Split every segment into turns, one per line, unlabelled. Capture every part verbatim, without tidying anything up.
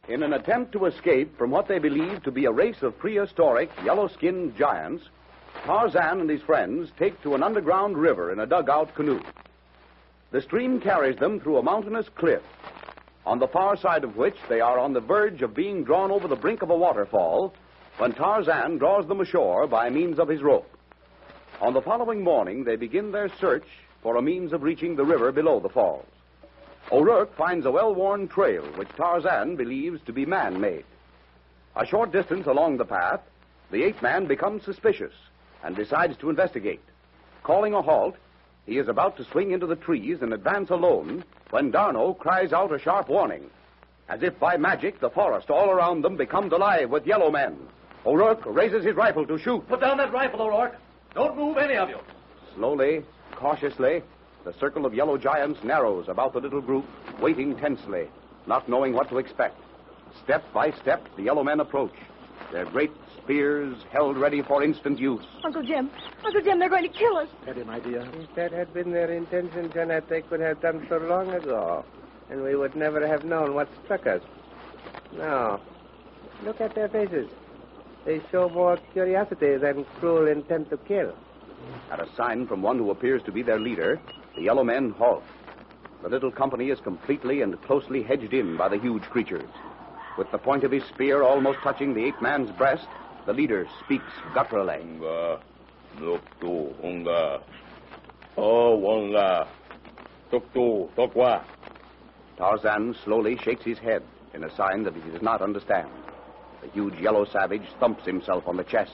In an attempt to escape from what they believe to be a race of prehistoric yellow-skinned giants, Tarzan and his friends take to an underground river in a dugout canoe. The stream carries them through a mountainous cliff, on the far side of which they are on the verge of being drawn over the brink of a waterfall when Tarzan draws them ashore by means of his rope. On the following morning, they begin their search for a means of reaching the river below the falls. O'Rourke finds a well-worn trail which Tarzan believes to be man-made. A short distance along the path, the ape-man becomes suspicious and decides to investigate. Calling a halt, he is about to swing into the trees and advance alone when D'Arnot cries out a sharp warning. As if by magic, the forest all around them becomes alive with yellow men. O'Rourke raises his rifle to shoot.
Put down that rifle, O'Rourke. Don't move, any of you.
Slowly, cautiously, the circle of yellow giants narrows about the little group, waiting tensely, not knowing what to expect. Step by step, the yellow men approach, their great spears held ready for instant use.
Uncle Jim, Uncle Jim, they're going to kill us.
Steady, my dear.
If that had been their intention, Jeanette, they could have done so long ago, and we would never have known what struck us. No. Look at their faces. They show more curiosity than cruel intent to kill.
At a sign from one who appears to be their leader, the yellow men halt. The little company is completely and closely hedged in by the huge creatures. With the point of his spear almost touching the ape-man's breast, the leader speaks gutturally.
Unga, nuktu, unga. Oh, wanga. Tuktu, tokwa.
Tarzan slowly shakes his head in a sign that he does not understand. The huge yellow savage thumps himself on the chest.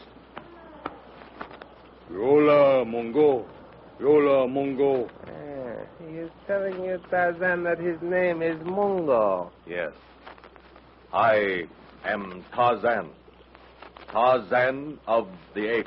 Yola, Mungo. Yola, Mungo.
Ah, he is telling you, Tarzan, that his name is Mungo.
Yes. I am Tarzan. Tarzan of the Apes.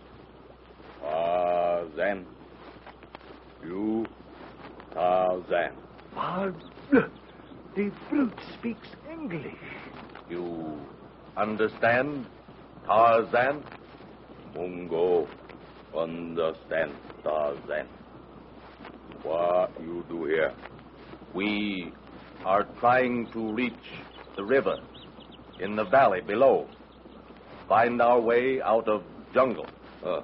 Tarzan. You, Tarzan.
But the brute speaks English.
You understand, Tarzan?
Mungo, understand, Tarzan. What you do here?
We are trying to reach the river in the valley below. Find our way out of jungle.
Uh.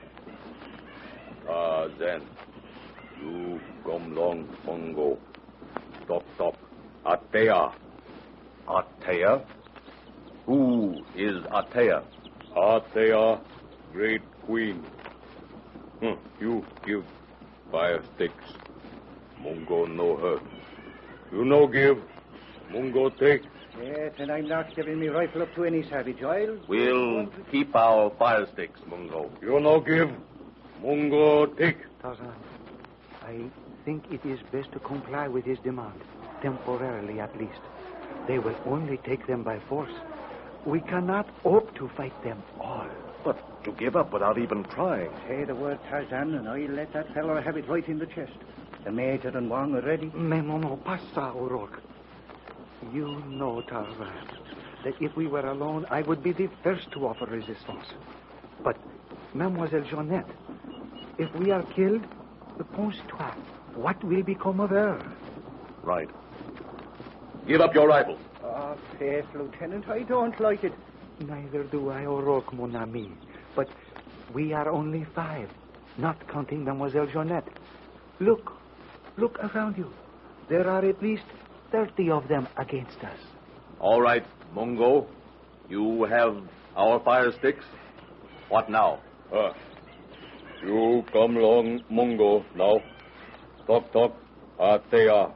Tarzan, you come long, Mungo. Stop, stop. Atea.
Atea? Who is Atea?
Atea, great queen. Hmm. You give fire sticks. Mungo know her. You know give. Mungo take.
Yes, and I'm not giving me rifle up to any savage. I'll...
We'll keep our fire sticks, Mungo.
You know give. Mungo take.
Tarzan, I think it is best to comply with his demand, temporarily at least. They will only take them by force. We cannot hope to fight them all.
But to give up without even trying.
Say the word, Tarzan, and I'll let that fellow have it right in the chest. The Major and Wang are ready. Mais non, non, pas ça, O'Rourke. You know, Tarzan, that if we were alone, I would be the first to offer resistance. But, Mademoiselle Jeannette, if we are killed, pense-toi, what will become of her?
Right. Give up your rifle.
Oh, faith, Lieutenant, I don't like it. Neither do I, O'Rourke, mon ami. But we are only five, not counting Mademoiselle Jeannette. Look, look around you. There are at least thirty of them against us.
All right, Mungo. You have our fire sticks. What now?
Uh, you come along, Mungo, now. Talk, talk. Atea.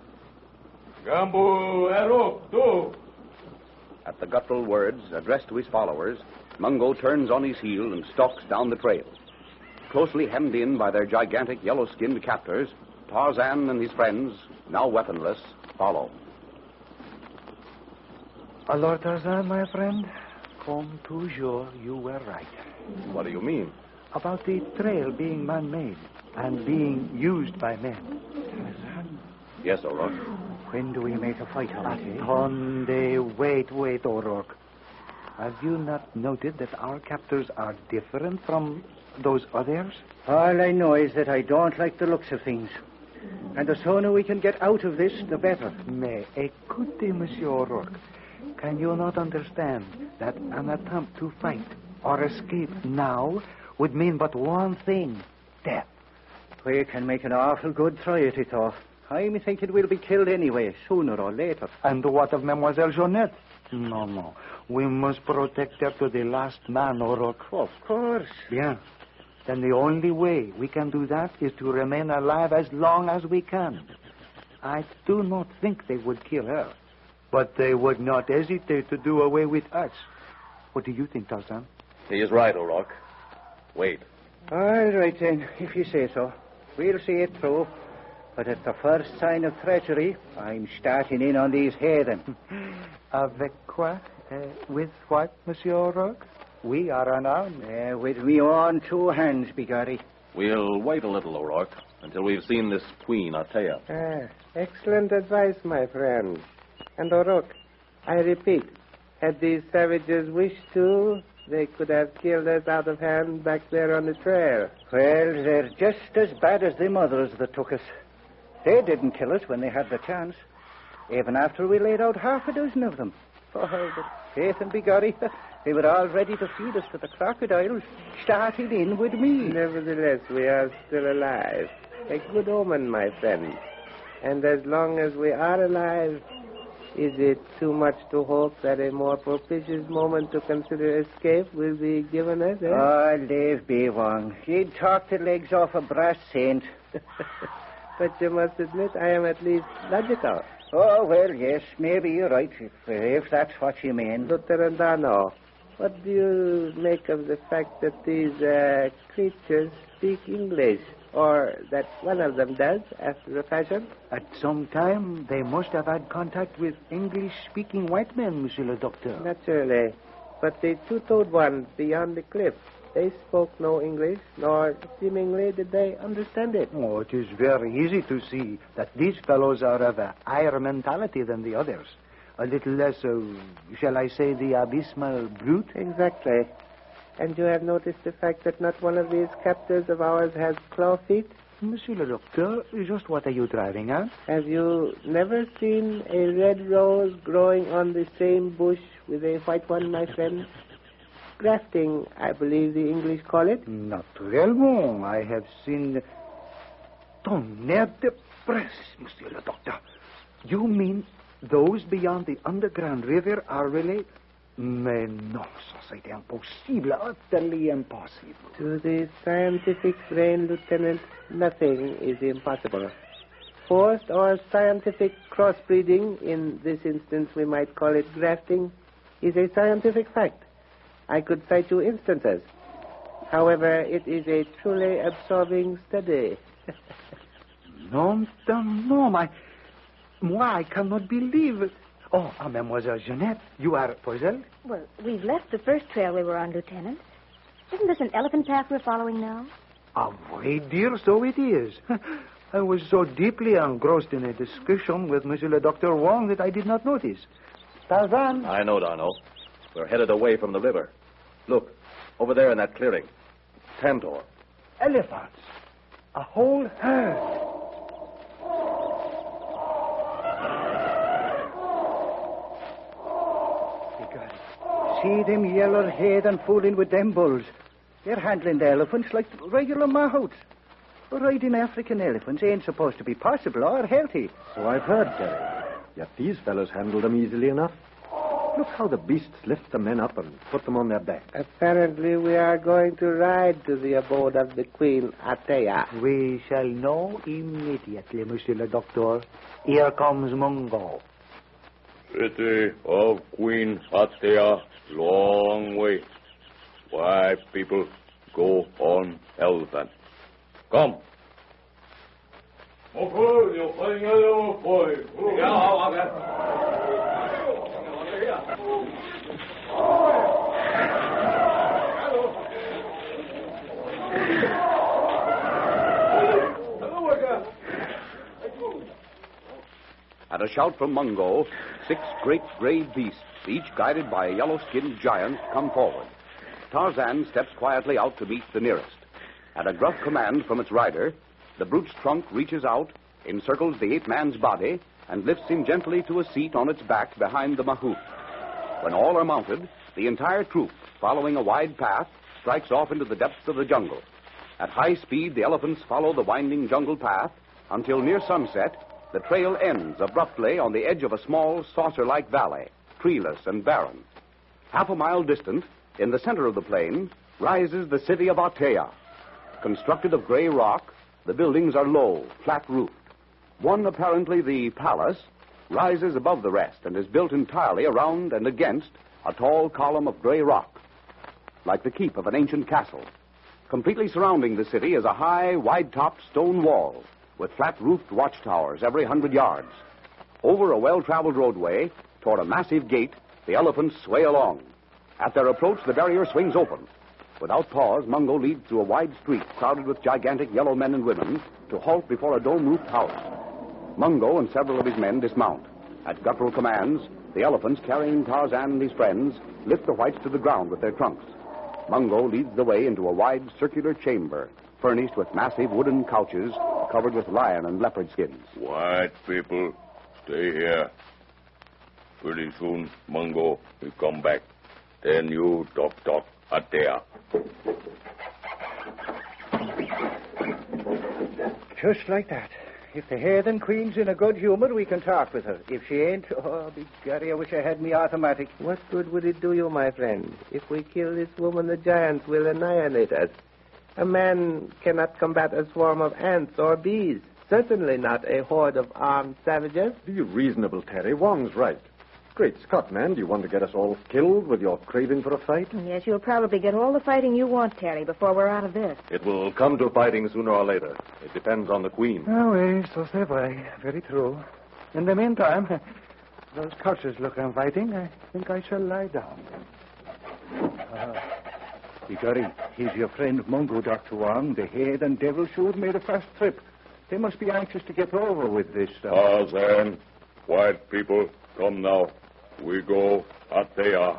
Gambu, arrow, do.
At the guttural words addressed to his followers, Mungo turns on his heel and stalks down the trail. Closely hemmed in by their gigantic yellow-skinned captors, Tarzan and his friends, now weaponless, follow.
Alors, Tarzan, my friend, comme toujours, you were right.
What do you mean?
About the trail being man-made and being used by men. Tarzan?
Yes, O'Rourke.
When do we make a fight of it? Attendez, wait, wait, O'Rourke. Have you not noted that our captors are different from those others? All I know is that I don't like the looks of things. And the sooner we can get out of this, the better. Mais écoutez, Monsieur O'Rourke. Can you not understand that an attempt to fight or escape now would mean but one thing, death?
We can make an awful good try at it, though. I'm thinking we'll be killed anyway, sooner or later.
And what of Mademoiselle Jeanette? No, no. We must protect her to the last man, O'Rourke.
Of course.
Yeah. Then the only way we can do that is to remain alive as long as we can. I do not think they would kill her, but they would not hesitate to do away with us. What do you think, Tarzan?
He is right, O'Rourke. Wait.
All right, then, if you say so. We'll see it through. But at the first sign of treachery, I'm starting in on these heathen.
Avec quoi? Uh, with what, Monsieur O'Rourke? We are unarmed.
Uh, with me own two hands, begorry.
We'll wait a little, O'Rourke, until we've seen this Queen Atea.
Ah, excellent advice, my friend. And O'Rourke, I repeat, had these savages wished to, they could have killed us out of hand back there on the trail.
Well, they're just as bad as them others that took us. They didn't kill us when they had the chance, even after we laid out half a dozen of them. Oh, but faith and begorry, they were all ready to feed us to the crocodiles, starting in with me.
Nevertheless, we are still alive. A good omen, my friend. And as long as we are alive, is it too much to hope that a more propitious moment to consider escape will be given us, eh?
Oh, leave be, Wong. You'd talk the legs off a brass saint.
But you must admit I am at least logical.
Oh, well, yes, maybe you're right, if, if that's what you mean.
Lieutenant, what do you make of the fact that these uh, creatures speak English? Or that one of them does, after a fashion?
At some time, they must have had contact with English-speaking white men, Monsieur le Docteur.
Naturally. But the two-toed ones beyond the cliff, they spoke no English, nor seemingly did they understand it.
Oh, it is very easy to see that these fellows are of a higher mentality than the others. A little less, uh, shall I say, the abysmal brute?
Exactly. And you have noticed the fact that not one of these captors of ours has claw feet?
Monsieur le Docteur, just what are you driving at?
Have you never seen a red rose growing on the same bush with a white one, my friend? Grafting, I believe the English call it.
Naturellement, I have seen... Tonnerre de presse, Monsieur le Docteur. You mean those beyond the underground river are related? Mais non, ça c'est impossible, utterly impossible.
To the scientific brain, Lieutenant, nothing is impossible. Forced or scientific crossbreeding, in this instance we might call it grafting, is a scientific fact. I could cite you instances. However, it is a truly absorbing study.
Non, non, my... Moi, I cannot believe it. Oh, ah, Mademoiselle Jeanette, you are puzzled?
Well, we've left the first trail we were on, Lieutenant. Isn't this an elephant path we're following now?
Ah, oui, dear, so it is. I was so deeply engrossed in a discussion with Monsieur le Docteur Wong that I did not notice. Tarzan?
I know, Darno. We're headed away from the river. Look, over there in that clearing. Tantor.
Elephants. A whole herd.
See them yeller heathen fooling with them bulls. They're handling the elephants like regular mahouts. Riding African elephants ain't supposed to be possible or healthy.
So I've heard, Terry. Yet these fellows handle them easily enough. Look how the beasts lift the men up and put them on their back.
Apparently we are going to ride to the abode of the Queen Atea.
We shall know immediately, Monsieur le Docteur. Here comes Mungo.
City of Queen Atea, long way. Why, people, go on elephant. Come.
At a shout from Mungo, six great gray beasts, each guided by a yellow-skinned giant, come forward. Tarzan steps quietly out to meet the nearest. At a gruff command from its rider, the brute's trunk reaches out, encircles the ape-man's body, and lifts him gently to a seat on its back behind the mahout. When all are mounted, the entire troop, following a wide path, strikes off into the depths of the jungle. At high speed, the elephants follow the winding jungle path until near sunset, the trail ends abruptly on the edge of a small saucer-like valley, treeless and barren. Half a mile distant, in the center of the plain, rises the city of Atea. Constructed of gray rock, the buildings are low, flat-roofed. One, apparently the palace, rises above the rest and is built entirely around and against a tall column of gray rock, like the keep of an ancient castle. Completely surrounding the city is a high, wide-topped stone wall with flat-roofed watchtowers every hundred yards. Over a well-traveled roadway, toward a massive gate, the elephants sway along. At their approach, the barrier swings open. Without pause, Mungo leads through a wide street crowded with gigantic yellow men and women to halt before a dome-roofed house. Mungo and several of his men dismount. At guttural commands, the elephants, carrying Tarzan and his friends, lift the whites to the ground with their trunks. Mungo leads the way into a wide circular chamber, furnished with massive wooden couches covered with lion and leopard skins.
White people, stay here. Pretty soon, Mungo will come back. Then you talk, talk, Atea.
Just like that. If the heathen queen's in a good humor, we can talk with her. If she ain't, oh, begorry, I wish I had me automatic.
What good would it do you, my friend? If we kill this woman, the giants will annihilate us. A man cannot combat a swarm of ants or bees. Certainly not a horde of armed savages.
Be reasonable, Terry. Wong's right. Great Scott, man, do you want to get us all killed with your craving for a fight?
Yes, you'll probably get all the fighting you want, Terry, before we're out of this.
It will come to fighting sooner or later. It depends on the Queen.
Oh, oui, so say I. Very true. In the meantime, those couches look inviting. I think I shall lie down.
Ah, begorry, he's your friend Mungo, Doctor Wong. The heathen devil should made a fast trip. They must be anxious to get over with this stuff.
Tarzan, white people, come now. We go Atea.